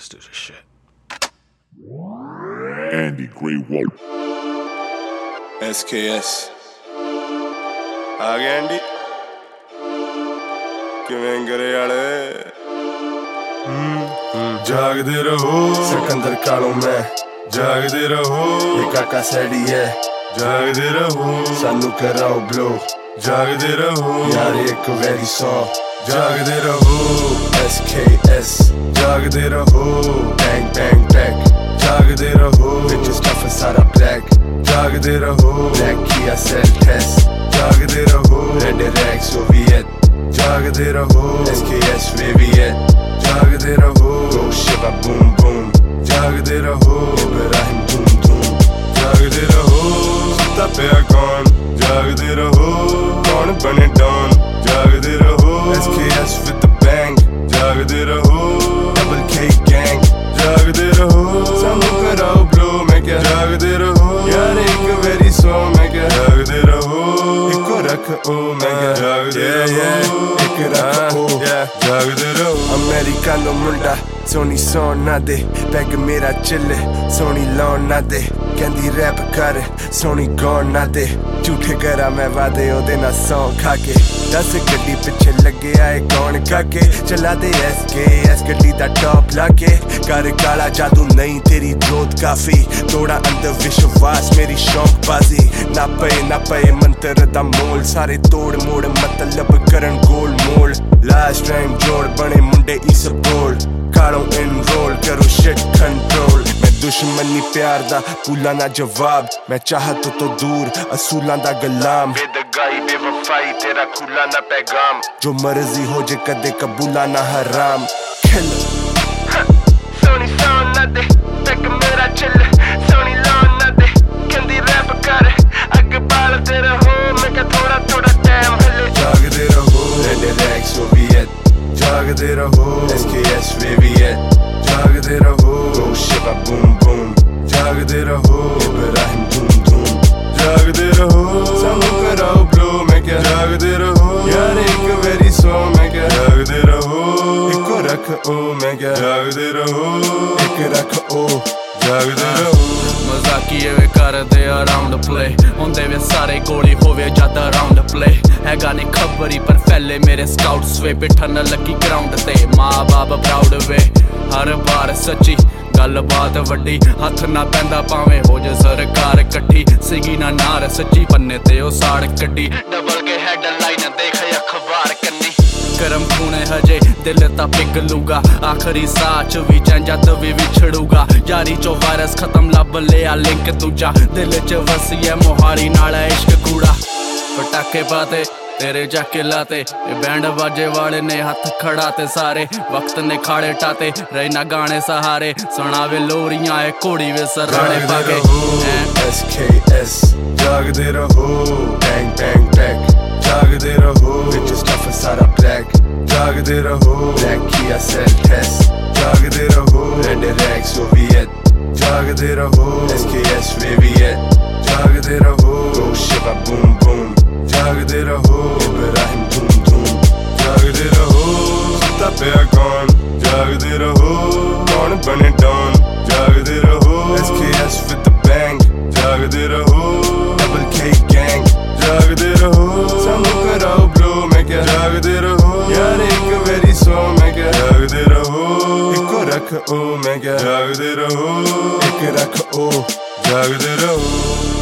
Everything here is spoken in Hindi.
Let's do this shit. Andy Grey Wolf. SKS आ गया एंडी किवें करे आले जागदे रहो सिकंदर कालों में जागदे रहो ये काका सैडी है जागदे रहो सानू कराओ ब्लो जागदे रहो यार एक वेरी सॉ जागदे रहो SKS जागदे रहो बैंग बैंग बैक जागदे रहो bitches tough सारा black जागदे रहो black किया सेल टेस्ट जागदे रहो रेड रैक सोवियत जागदे रहो SKS वेवियत जागदे रहो go shiva boom boom जागदे रहो इब्राहिम धूम धूम जागदे रहो सुता पिया कौन जागदे रहो कौन बने डॉन जागदे रहो SKS with the bang जागदे रहो double K gang जागदे रहो सानू कराओ ब्लो मैं क्या जागदे रहो यार एक वेरी सो मैं क्या जागदे रहो इको रख ओ मैं क्या जागदे रहो एक रख ओ जागदे रहो अमेरिका नो मुंडा सोनी सौन ना दे पैग मेरा चिल्ले सोनी लौन ना दे कहंदी रैप कर सोनी गौन ना दे झूठे करा मैं वादे ओदे ना सौ खाके 10 गड्डी पिछे लगे आए कौन काके चला दे SKS गड्डी दा टॉप लाके कर काला जादू नहीं तेरी जोत काफी तोड़ा अंदर विश्वास मेरी शौक बाजी ना पे मंत्र दा मोल सारे तोड़ मोड़ मतलब करन गोल मोल लास्ट टाइम जोड़ बने मुंडे इस बोल कालों एनरोल करो शिट कंट्रोल मैं दुश्मनी प्यार दा पुला ना जवाब मैं चाहत तो दूर असूलां दा गुलाम बेदगाई बेवफाई तेरा खुला ना पैगाम जो मर्जी हो जे कदे कबूला ना हराम खिल सोनी सॉन ना दे तक मेरा चिल सोनी लॉन ना दे कहंदी रैप कर अग बाल तेरा हो मैं का थोड़ा थोड़ा टाइम हले जागदे रहो रेड रैक सोवियत जागदे रहो SKS वेवियत जागदे रहो go shiva boom boom जागदे रहो इब्राहिम धूम धूम जागदे रहो सानू कराओ ब्लो मैं क्या जागदे रहो यार एक वेरी सो मैं क्या जागदे रहो इको रख ओ मैं क्या जागदे रहो एक रख ओ जागदे रहो मजाकीए वे करदे अराउंड प्ले होंदे वे सारे गोली होवे जद अराउंड प्ले हैगा नहीं खबरी पर फैले मेरे स्काउट्स वे बिठन लगी ग्राउंड ते माँ बाप प्राउड वे हर बार सच्ची गल बात वड्डी हथ ना पैंदा पावे हो जे सरकार कट्ठी सिगी ना नार सच्ची पन्ने ते ओ साड़ कड्डी डबल के हेडलाइन देख अखबार कन्नी गरम खूने हजे दिल ता पिघलूगा आखिरी साच भी जंजत भी विछड़ूगा यारी चो वायरस खत्म लब लिया लिंक दूजा दिल च वसिए मोहारी नाल इश्क कूड़ा पटाखे पाते तेरे जाके लाते बैंड बाजे वाले ने हाथ खड़ाते सारे वक्त ने खाड़े टाते रहना गाने सहारे सुनावे लोरियां है कोड़ी वे सराणे पाके SKS जागदे रहो बैंग बैंग बैक जागदे रहो bitches tough सारा black जागदे रहो black किया सेल टेस्ट जागदे रहो रेड रैक सोवियत जागदे रहो SKS वेवियत जागदे रहो go shiva boom boom जागदे रहो इब्राहिम धूम धूम जागदे रहो सुता पिया कौन जागदे रहो कौन बने डॉन जागदे रहो SKS with the bang जागदे रहो double K gang जागदे रहो सानू कराओ ब्लो मैं क्या जागदे रहो यार एक वेरी सो मैं क्या जागदे रहो इको रख ओ मैं क्या जागदे रहो एक रख ओ जागदे रहो